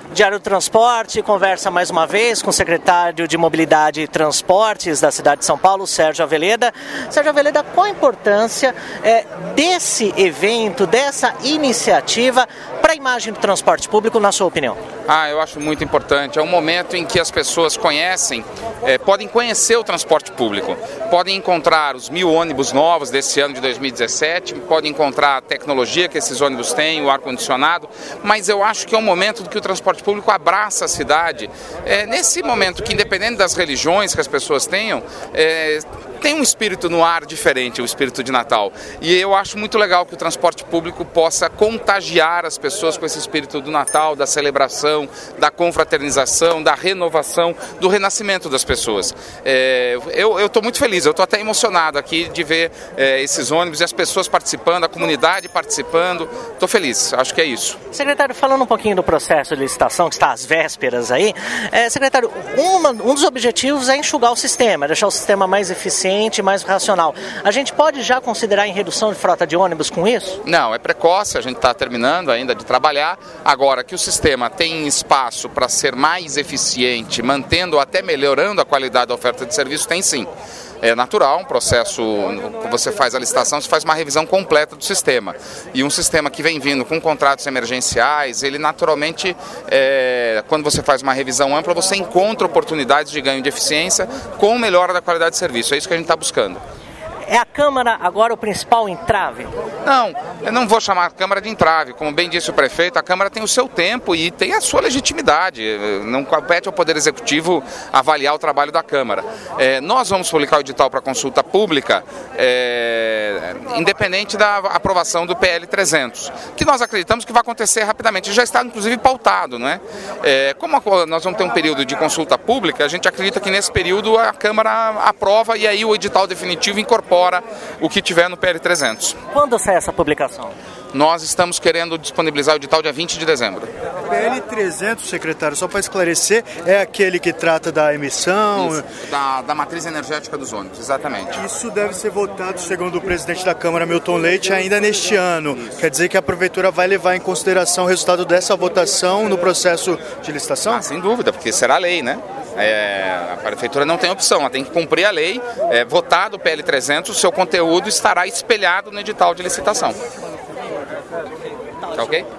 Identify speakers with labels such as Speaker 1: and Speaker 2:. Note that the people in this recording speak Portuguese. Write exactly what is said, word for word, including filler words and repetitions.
Speaker 1: Diário do Transporte conversa mais uma vez com o secretário de Mobilidade e Transportes da cidade de São Paulo, Sérgio Aveleda. Sérgio Aveleda, qual a importância é, desse evento, dessa iniciativa para a imagem do transporte público, na sua opinião?
Speaker 2: Ah, eu acho muito importante. É um momento em que as pessoas conhecem, é, podem conhecer o transporte público, podem encontrar os mil ônibus novos desse ano de dois mil e dezessete, podem encontrar a tecnologia que esses ônibus têm, o ar-condicionado, mas eu acho que é um momento que o transporte público abraça a cidade. É, nesse momento que, independente das religiões que as pessoas tenham, é, tem um espírito no ar diferente, o espírito de Natal. E eu acho muito legal que o transporte público possa contagiar as pessoas com esse espírito do Natal, da celebração, da confraternização, da renovação, do renascimento das pessoas. É, eu estou muito feliz, eu estou até emocionado aqui de ver é, esses ônibus e as pessoas participando, a comunidade participando. Estou feliz, acho que é isso.
Speaker 1: Secretário, falando um pouquinho do processo de licitação, que está às vésperas aí, é, secretário, uma, um dos objetivos é enxugar o sistema, deixar o sistema mais eficiente, mais racional. A gente pode já considerar em redução de frota de ônibus com isso?
Speaker 2: Não, é precoce, a gente está terminando ainda de trabalhar. Agora que o sistema tem espaço para ser mais eficiente, mantendo ou até melhorando a qualidade da oferta de serviço, tem sim. É natural, um processo, você faz a licitação, você faz uma revisão completa do sistema. E um sistema que vem vindo com contratos emergenciais, ele naturalmente, é, quando você faz uma revisão ampla, você encontra oportunidades de ganho de eficiência com melhora da qualidade de serviço. É isso que a gente está buscando.
Speaker 1: É a Câmara agora o principal entrave?
Speaker 2: Não, eu não vou chamar a Câmara de entrave. Como bem disse o prefeito, a Câmara tem o seu tempo e tem a sua legitimidade. Não compete ao Poder Executivo avaliar o trabalho da Câmara. É, nós vamos publicar o edital para consulta pública, é, independente da aprovação do P L trezentos, que nós acreditamos que vai acontecer rapidamente. Já está, inclusive, pautado, não é? É, como nós vamos ter um período de consulta pública, a gente acredita que nesse período a Câmara aprova e aí o edital definitivo incorpora o que tiver no P L trezentos.
Speaker 1: Quando sai essa publicação?
Speaker 2: Nós estamos querendo disponibilizar o edital dia vinte de dezembro.
Speaker 3: O P L trezentos, secretário, só para esclarecer, é aquele que trata da emissão...
Speaker 2: Isso, da, da matriz energética dos ônibus, exatamente.
Speaker 3: Isso deve ser votado, segundo o presidente da Câmara, Milton Leite, ainda neste ano. Isso. Quer dizer que a Prefeitura vai levar em consideração o resultado dessa votação no processo de licitação?
Speaker 2: Ah, sem dúvida, porque será lei, né? É, a Prefeitura não tem opção, ela tem que cumprir a lei, é, votado o P L trezentos, o seu conteúdo estará espelhado no edital de licitação. Tá ok?